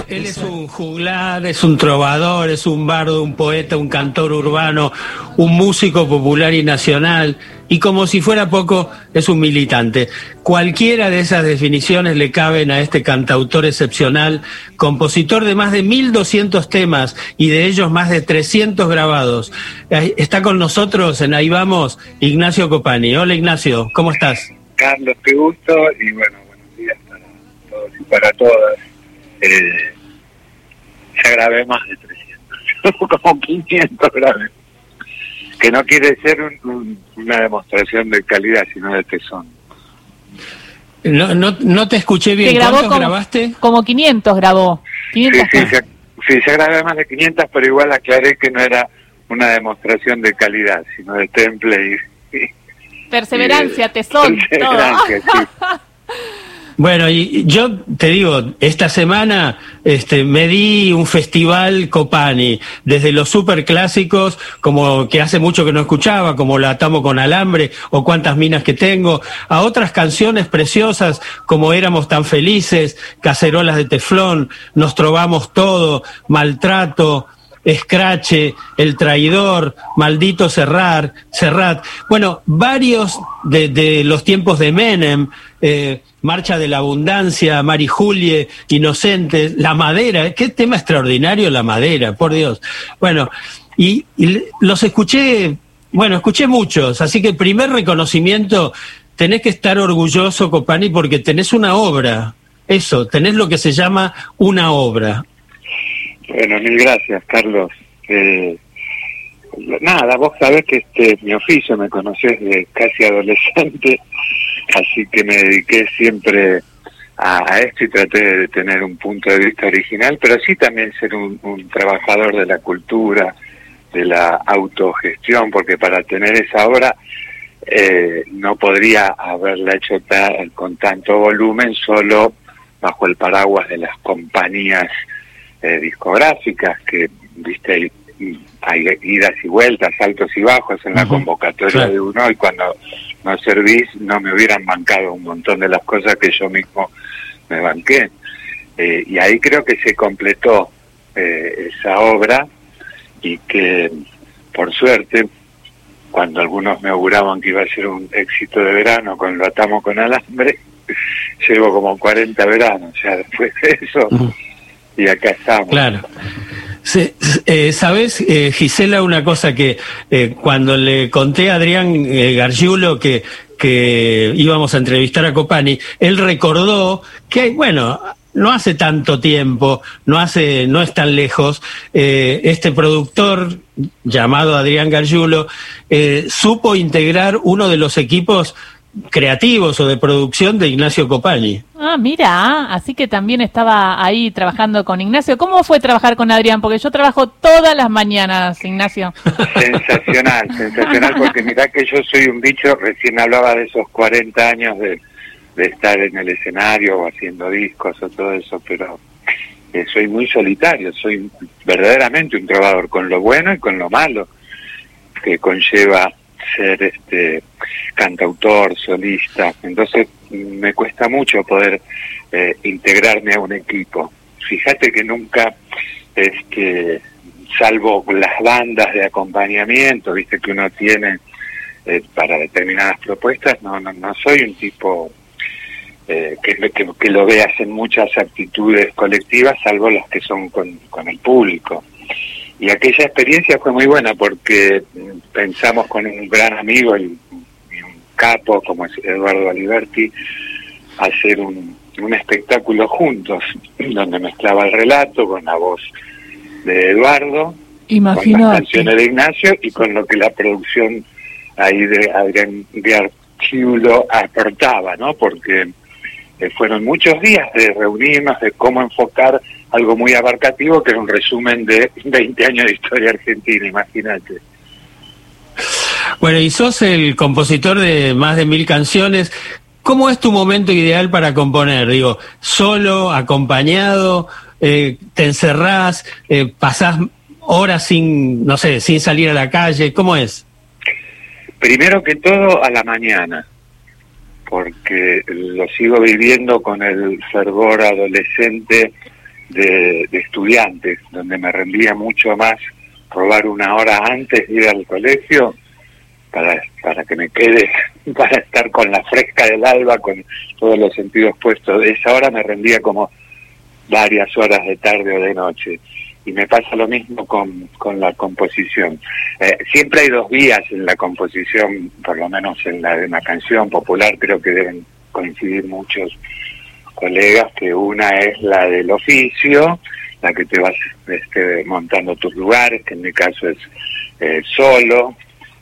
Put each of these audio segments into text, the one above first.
Él es un juglar, es un trovador, es un bardo, un poeta, un cantor urbano, un músico popular y nacional, y como si fuera poco, es un militante. Cualquiera de esas definiciones le caben a este cantautor excepcional, compositor de más de 1.200 temas y de ellos más de 300 grabados. Está con nosotros en Ahí Vamos, Ignacio Copani. Hola Ignacio, ¿cómo estás? Carlos, qué gusto, y bueno, buenos días para todos y para todas. Ya grabé más de 300, como 500 grabé. Que no quiere ser una demostración de calidad, sino de tesón. No te escuché bien. ¿Cuántos grabaste? Como 500 grabó. 500 sí, ya grabé más de 500, pero igual aclaré que no era una demostración de calidad, sino de temple y perseverancia, tesón, perseverancia, todo. Sí. Bueno, y yo te digo, esta semana me di un festival Copani, desde los superclásicos, como que hace mucho que no escuchaba, como La Atamos con Alambre, o Cuántas Minas que Tengo, a otras canciones preciosas, como Éramos Tan Felices, Cacerolas de Teflón, Nos Trovamos Todo, Maltrato, Escrache, El Traidor, Maldito Serrat. Bueno, varios de los tiempos de Menem, Marcha de la Abundancia, Mari Julie, Inocentes, La Madera. Qué tema extraordinario La Madera, por Dios. Bueno, y los escuché muchos, así que el primer reconocimiento, tenés que estar orgulloso, Copani, porque tenés una obra. Eso, tenés lo que se llama una obra. Bueno, mil gracias, Carlos. Nada, vos sabés que mi oficio me conocés de casi adolescente, así que me dediqué siempre a esto y traté de tener un punto de vista original, pero sí también ser un trabajador de la cultura, de la autogestión, porque para tener esa obra no podría haberla hecho con tanto volumen solo bajo el paraguas de las compañías discográficas, que viste hay idas y vueltas, altos y bajos en la convocatoria de uno, y cuando no servís no me hubieran bancado un montón de las cosas que yo mismo me banqué, y ahí creo que se completó esa obra, y que por suerte, cuando algunos me auguraban que iba a ser un éxito de verano con Lo Atamos con Alambre, llevo como 40 veranos ya después de eso. Y acá estamos. Claro. ¿Sabés, Gisela, una cosa que cuando le conté a Adrián Gargiulo que íbamos a entrevistar a Copani, él recordó que, bueno, no hace tanto tiempo, no es tan lejos, este productor llamado Adrián Gargiulo supo integrar uno de los equipos creativos o de producción de Ignacio Copani. Ah, mira, así que también estaba ahí trabajando con Ignacio. ¿Cómo fue trabajar con Adrián? Porque yo trabajo todas las mañanas, Ignacio. Sensacional, porque mirá que yo soy un bicho, recién hablaba de esos 40 años de estar en el escenario o haciendo discos o todo eso, pero soy muy solitario, soy verdaderamente un trovador, con lo bueno y con lo malo que conlleva ser cantautor, solista. Entonces me cuesta mucho poder integrarme a un equipo. Fíjate que nunca salvo las bandas de acompañamiento, viste, que uno tiene para determinadas propuestas, no soy un tipo que lo veas en muchas actitudes colectivas, salvo las que son con el público. Y aquella experiencia fue muy buena porque pensamos con un gran amigo y un capo como es Eduardo Aliberti hacer un espectáculo juntos, donde mezclaba el relato con la voz de Eduardo, con las canciones de Ignacio y con lo que la producción ahí de Adrián Gargiulo aportaba, ¿no? Porque fueron muchos días de reunirnos, de cómo enfocar algo muy abarcativo, que era un resumen de 20 años de historia argentina, imagínate. Bueno, y sos el compositor de más de 1.000 canciones. ¿Cómo es tu momento ideal para componer? Digo, solo, acompañado, te encerrás, pasás horas sin salir a la calle. ¿Cómo es? Primero que todo, a la mañana, porque lo sigo viviendo con el fervor adolescente de estudiantes, donde me rendía mucho más robar una hora antes de ir al colegio para que me quede, para estar con la fresca del alba, con todos los sentidos puestos. Esa hora me rendía como varias horas de tarde o de noche. Y me pasa lo mismo con la composición. Siempre hay dos vías en la composición, por lo menos en la de una canción popular, creo que deben coincidir muchos colegas, que una es la del oficio, la que te vas montando tus lugares, que en mi caso es solo,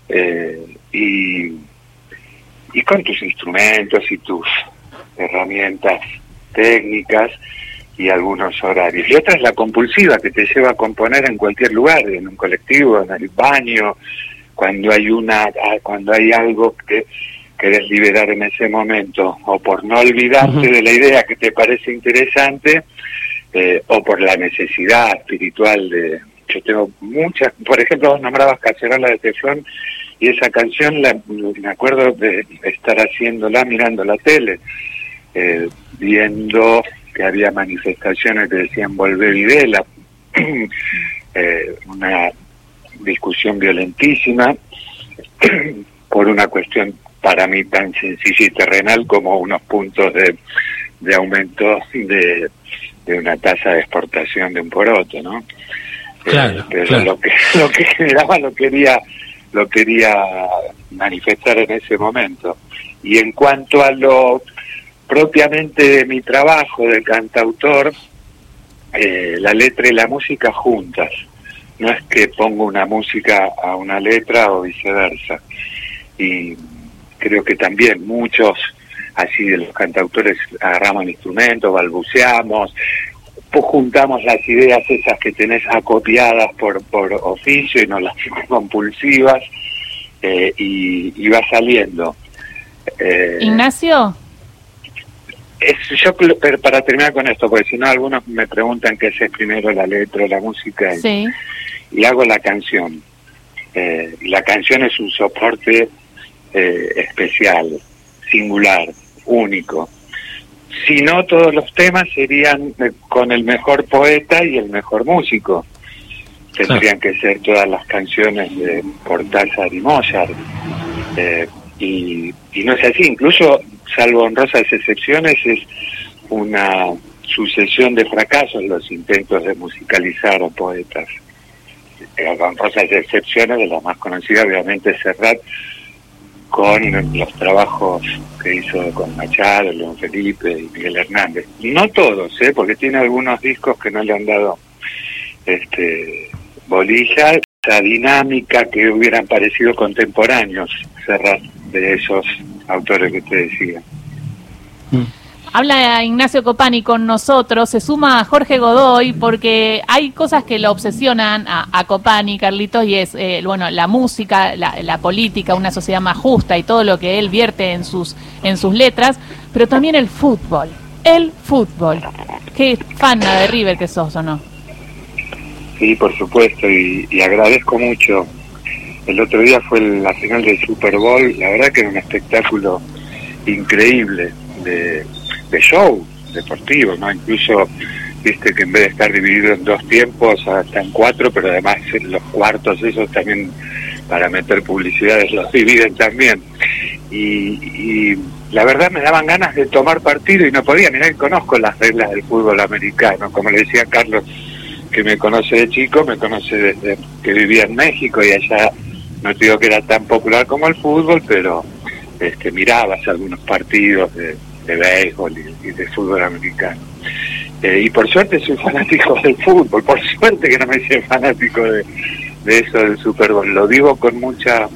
y con tus instrumentos y tus herramientas técnicas y algunos horarios. Y otra es la compulsiva, que te lleva a componer en cualquier lugar, en un colectivo, en el baño, cuando hay algo que querés liberar en ese momento, o por no olvidarte de la idea que te parece interesante, o por la necesidad espiritual de... Yo tengo muchas, por ejemplo, vos nombrabas Cacerola de Teflón, y esa canción me acuerdo de estar haciéndola mirando la tele, viendo que había manifestaciones que decían volver Videla, una discusión violentísima por una cuestión para mí tan sencilla y terrenal como unos puntos de aumento de una tasa de exportación de un poroto, ¿no? Claro, pero claro. lo que generaba lo quería manifestar en ese momento. Y en cuanto a lo propiamente de mi trabajo de cantautor, la letra y la música juntas. No es que pongo una música a una letra o viceversa. Y creo que también muchos así de los cantautores agarramos el instrumento, balbuceamos, pues juntamos las ideas esas que tenés acopiadas por oficio y no las compulsivas, y va saliendo. Ignacio. Yo, para terminar con esto, porque si no algunos me preguntan qué es primero, la letra o la música, Sí. Y hago la canción. La canción es un soporte especial, singular, único. Si no, todos los temas serían con el mejor poeta y el mejor músico. Tendrían que ser todas las canciones de Cortázar y Mozart. Y no es así, incluso, salvo honrosas excepciones, es una sucesión de fracasos los intentos de musicalizar a poetas. Honrosas excepciones, de las más conocidas obviamente Serrat, con los trabajos que hizo con Machado, León Felipe y Miguel Hernández. No todos, porque tiene algunos discos que no le han dado bolilla, esa dinámica que hubieran parecido contemporáneos, Serrat, de esos autores que te decía. Habla Ignacio Copani con nosotros, se suma Jorge Godoy, porque hay cosas que lo obsesionan a Copani, Carlitos, y es la música, la política, una sociedad más justa y todo lo que él vierte en sus letras, pero también el fútbol. Qué fana de River que sos, ¿o no? Sí, por supuesto, y agradezco mucho. El otro día fue la final del Super Bowl, la verdad que era un espectáculo increíble de show deportivo, ¿no? Incluso, viste que en vez de estar dividido en dos tiempos, hasta en cuatro, pero además los cuartos esos también, para meter publicidades, los dividen también. Y la verdad me daban ganas de tomar partido y no podía. Mirá que conozco las reglas del fútbol americano, como le decía Carlos, que me conoce de chico, me conoce desde que vivía en México, y allá no te digo que era tan popular como el fútbol, pero mirabas algunos partidos de béisbol y de fútbol americano. Y por suerte soy fanático del fútbol, por suerte que no me hice fanático de eso del Super Bowl. Lo digo con mucha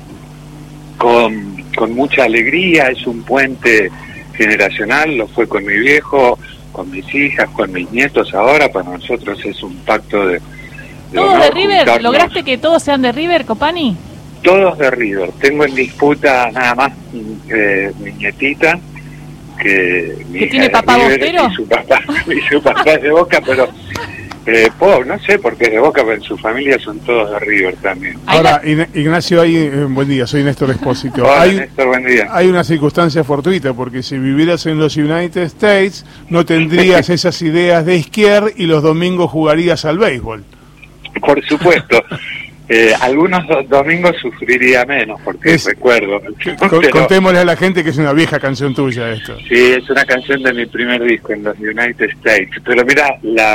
alegría, es un puente generacional, lo fue con mi viejo, con mis hijas, con mis nietos ahora. Para nosotros es un pacto de ¿todos de River? Juntarnos. ¿Lograste que todos sean de River, Copani? Todos de River. Tengo en disputa nada más mi nietita, que tiene papá River, Bostero, y su papá es de Boca, pero No sé, porque es de Boca, pero en su familia son todos de River también. Ahora, Ignacio, buen día, soy Néstor Espósito. Hola, Néstor, buen día. Hay una circunstancia fortuita, porque si vivieras en los United States, no tendrías esas ideas de izquierda y los domingos jugarías al béisbol. Por supuesto. Algunos domingos sufriría menos, porque recuerdo. Contémosle a la gente que es una vieja canción tuya esto. Sí, es una canción de mi primer disco en los United States. Pero mira,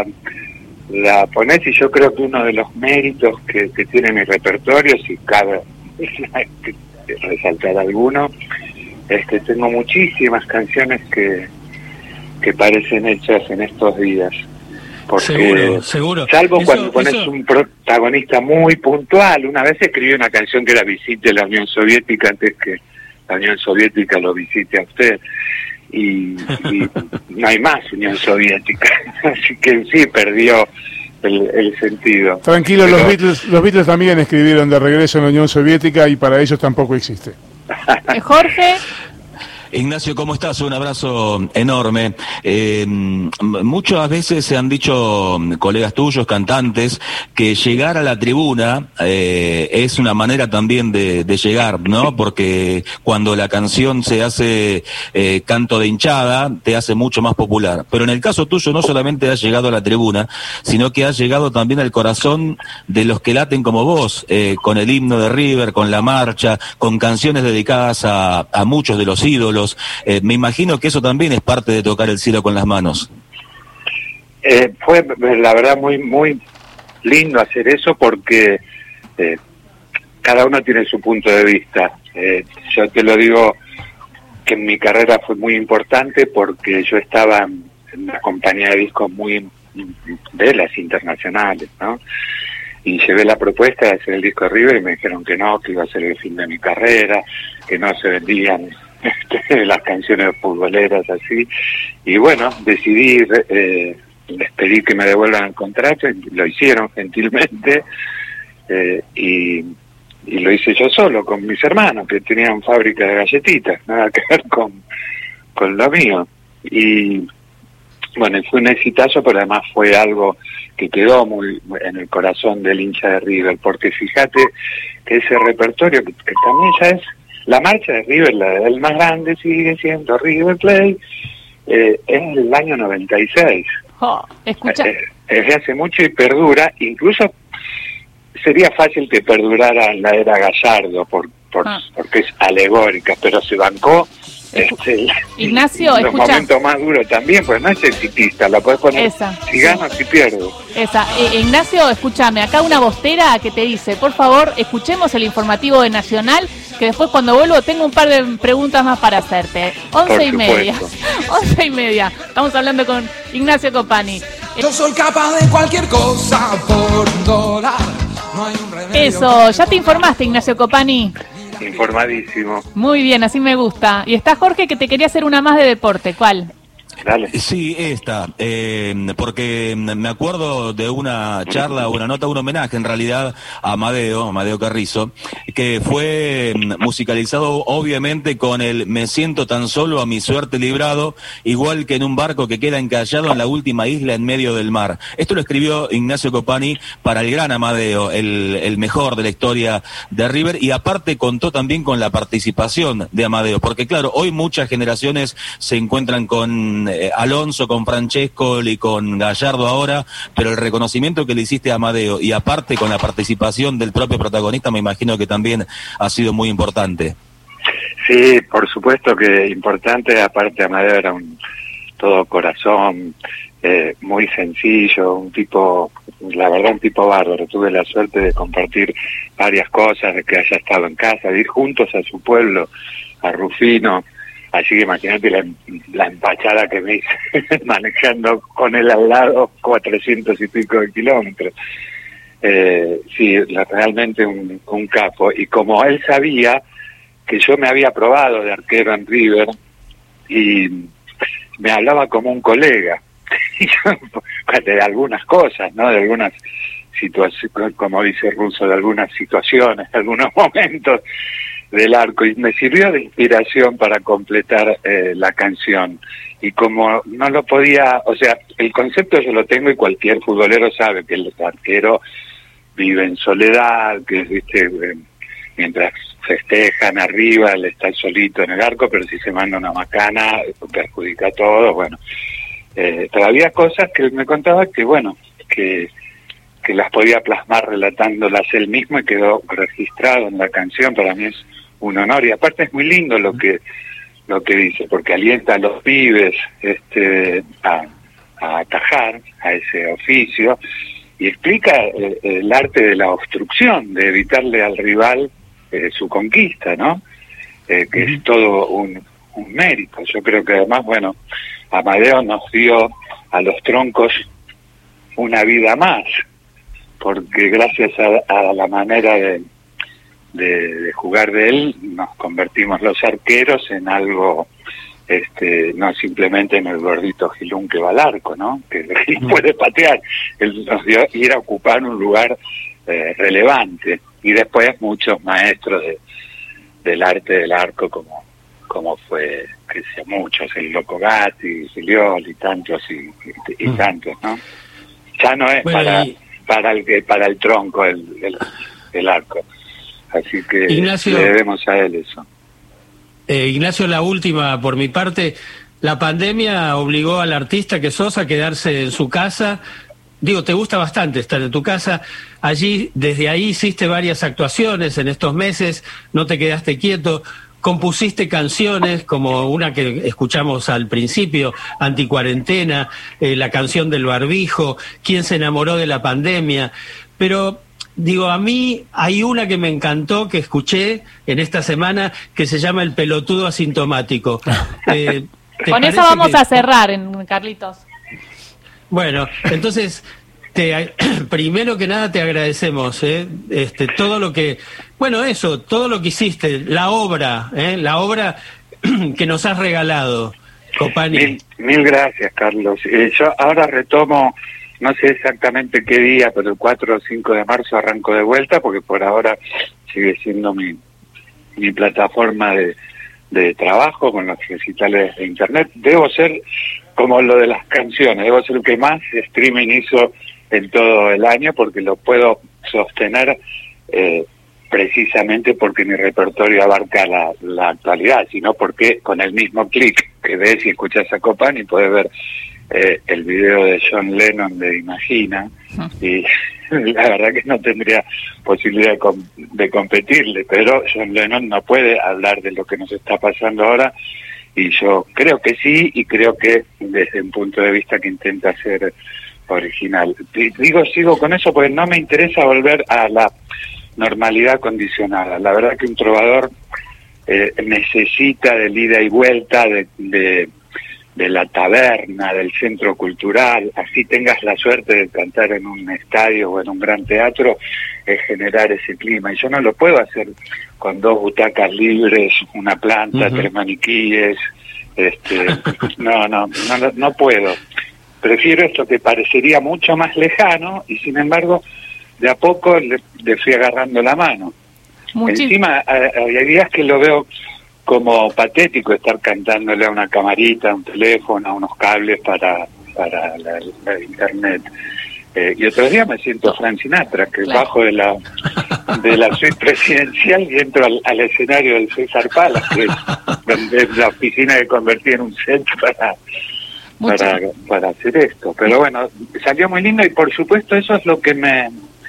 la ponés y yo creo que uno de los méritos que tiene mi repertorio, si cabe resaltar alguno, tengo muchísimas canciones que parecen hechas en estos días. Porque, seguro. Salvo cuando pones un protagonista muy puntual. Una vez escribí una canción que era Visite la Unión Soviética antes que la Unión Soviética lo visite a usted. Y no hay más Unión Soviética. Así que sí, perdió el sentido. Tranquilo, pero los Beatles también escribieron De regreso en la Unión Soviética y para ellos tampoco existe. Jorge. Ignacio, ¿cómo estás? Un abrazo enorme. Muchas veces se han dicho colegas tuyos, cantantes, que llegar a la tribuna es una manera también de llegar, ¿no? Porque cuando la canción se hace canto de hinchada, te hace mucho más popular. Pero en el caso tuyo no solamente has llegado a la tribuna, sino que has llegado también al corazón de los que laten como vos, con el himno de River, con la marcha, con canciones dedicadas a muchos de los ídolos. Me imagino que eso también es parte de tocar el cielo con las manos. Fue la verdad muy muy lindo hacer eso porque cada uno tiene su punto de vista. Yo te lo digo que en mi carrera fue muy importante porque yo estaba en una compañía de discos muy de las internacionales, ¿no? Y llevé la propuesta de hacer el disco de River y me dijeron que no, que iba a ser el fin de mi carrera, que no se vendían las canciones futboleras así. Y bueno, decidí, les pedí que me devuelvan el contrato, y lo hicieron gentilmente, y lo hice yo solo, con mis hermanos, que tenían fábrica de galletitas, nada que ver con lo mío. Y bueno, fue un exitazo, pero además fue algo que quedó muy en el corazón del hincha de River, porque fíjate que ese repertorio, que también ya es la marcha de River, la del más grande sigue siendo River Plate, es el año 96. Escucha. Es de hace mucho y perdura, incluso sería fácil que perdurara en la era Gallardo, porque es alegórica, pero se bancó. Ignacio, los momentos más duros también, pues no es exitista, la podés poner si gano, si pierdo. Ignacio, escúchame, acá una bostera que te dice, por favor, escuchemos el informativo de Nacional, que después cuando vuelvo tengo un par de preguntas más para hacerte. 11:30. 11:30. Estamos hablando con Ignacio Copani. Yo soy capaz de cualquier cosa por $1. No hay un remedio. Eso, ya te informaste, Ignacio Copani. Informadísimo. Muy bien, así me gusta. Y está Jorge que te quería hacer una más de deporte. ¿Cuál? Dale. Sí, esta, porque me acuerdo de una charla, una nota, un homenaje en realidad a Amadeo Carrizo, que fue musicalizado obviamente con el "me siento tan solo, a mi suerte librado, igual que en un barco que queda encallado en la última isla en medio del mar". Esto lo escribió Ignacio Copani para el gran Amadeo, el mejor de la historia de River, y aparte contó también con la participación de Amadeo, porque claro, hoy muchas generaciones se encuentran con Alonso, con Francesco y con Gallardo ahora, pero el reconocimiento que le hiciste a Amadeo y aparte con la participación del propio protagonista, me imagino que también ha sido muy importante. Sí, por supuesto que importante. Aparte Amadeo era un todo corazón, muy sencillo, un tipo, la verdad, un tipo bárbaro. Tuve la suerte de compartir varias cosas, de que haya estado en casa, de ir juntos a su pueblo, a Rufino. Así que imagínate la empachada que me hice manejando con él al lado 400 y pico de kilómetros. Sí, realmente un capo. Y como él sabía que yo me había probado de arquero en River, y me hablaba como un colega, de algunas cosas, ¿no? De algunas situaciones, como dice Russo, de algunas situaciones, de algunos momentos. del arco y me sirvió de inspiración para completar la canción. Y como no lo podía, o sea, el concepto yo lo tengo y cualquier futbolero sabe que el arquero vive en soledad, que viste, mientras festejan arriba, él está solito en el arco, pero si se manda una macana, perjudica a todos, bueno. Pero había cosas que él me contaba que, bueno, que las podía plasmar relatándolas él mismo y quedó registrado en la canción. Para mí es un honor y aparte es muy lindo lo que dice, porque alienta a los pibes a atajar a ese oficio y explica el arte de la obstrucción, de evitarle al rival su conquista, ¿no? Que es todo un mérito. Yo creo que además, bueno, Amadeo nos dio a los troncos una vida más, porque gracias a la manera de jugar de él, nos convertimos los arqueros en algo, no simplemente en el gordito Gilún que va al arco, ¿no? Que puede patear. Él nos dio ir a ocupar un lugar relevante. Y después muchos maestros del arte del arco, como fue, que sé, muchos, el Loco Gatti, Filiol y tantos y tantos, ¿no? Ya no es bueno, para el tronco el arco. Así que Ignacio, le debemos a él eso. Ignacio, la última por mi parte. La pandemia obligó al artista que sos a quedarse en su casa. Digo, te gusta bastante estar en tu casa. Allí, desde ahí hiciste varias actuaciones en estos meses, no te quedaste quieto. Compusiste canciones como una que escuchamos al principio, Anticuarentena, la canción del barbijo, Quién se enamoró de la pandemia. Pero, digo, a mí hay una que me encantó, que escuché en esta semana, que se llama El pelotudo asintomático. Con eso vamos a cerrar, Carlitos. Bueno, entonces, primero que nada te agradecemos, todo lo que, bueno, eso, todo lo que hiciste, la obra que nos has regalado, Copani. Mil gracias, Carlos. Yo ahora retomo, no sé exactamente qué día, pero el 4 o 5 de marzo arranco de vuelta, porque por ahora sigue siendo mi plataforma de trabajo con los recitales de internet. Debo ser como lo de las canciones, debo ser el que más streaming hizo en todo el año, porque lo puedo sostener precisamente porque mi repertorio abarca la actualidad, sino porque con el mismo clic que ves y escuchas a Copani podés ver el video de John Lennon de Imagina, y la verdad que no tendría posibilidad de competirle, pero John Lennon no puede hablar de lo que nos está pasando ahora, y yo creo que sí, y creo que desde un punto de vista que intenta ser original. Digo, sigo con eso porque no me interesa volver a la normalidad condicionada. La verdad que un trovador necesita del ida y vuelta, de la taberna, del centro cultural, así tengas la suerte de cantar en un estadio o en un gran teatro, es generar ese clima. Y yo no lo puedo hacer con 2 butacas libres, una planta, 3 maniquíes, no puedo. Prefiero esto que parecería mucho más lejano y sin embargo de a poco le fui agarrando la mano. Encima hay días que lo veo como patético estar cantándole a una camarita, a un teléfono, a unos cables para la internet. Y otros días me siento Frank Sinatra, que bajo de la suite presidencial y entro al escenario del César Palace, que es donde la oficina que convertí en un set para hacer esto. Pero bueno, salió muy lindo y por supuesto eso es lo que me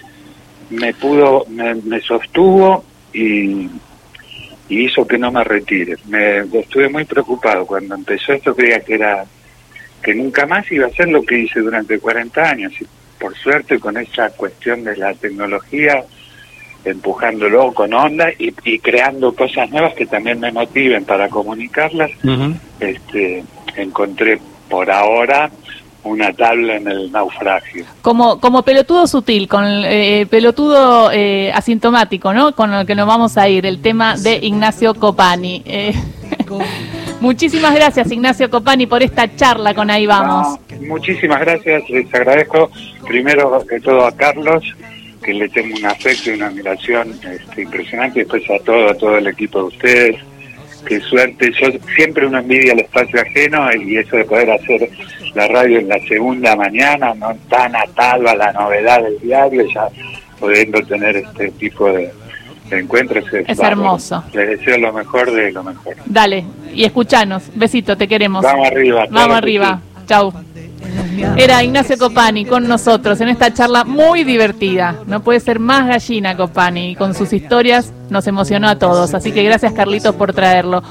sostuvo y hizo que no me retire. Estuve muy preocupado cuando empezó esto, creía que nunca más iba a hacer lo que hice durante 40 años y por suerte con esa cuestión de la tecnología empujándolo con onda y creando cosas nuevas que también me motiven para comunicarlas. Encontré por ahora una tabla en el naufragio. Como pelotudo sutil, con pelotudo asintomático, ¿no? Con el que nos vamos a ir, el tema de Ignacio Copani. Muchísimas gracias, Ignacio Copani, por esta charla con Ahí Vamos. Muchísimas gracias, les agradezco primero que todo a Carlos que le tengo un afecto y una admiración impresionante, después a todo el equipo de ustedes. Qué suerte, yo siempre uno envidia el espacio ajeno y eso de poder hacer la radio en la segunda mañana, no tan atado a la novedad del diario, ya pudiendo tener este tipo de encuentros. Es hermoso. Les deseo lo mejor de lo mejor. Dale, y escuchanos, besito, te queremos. Vamos arriba. Vamos arriba, chau. Era Ignacio Copani con nosotros en esta charla muy divertida. No puede ser más gallina Copani, y con sus historias nos emocionó a todos. Así que gracias, Carlitos, por traerlo.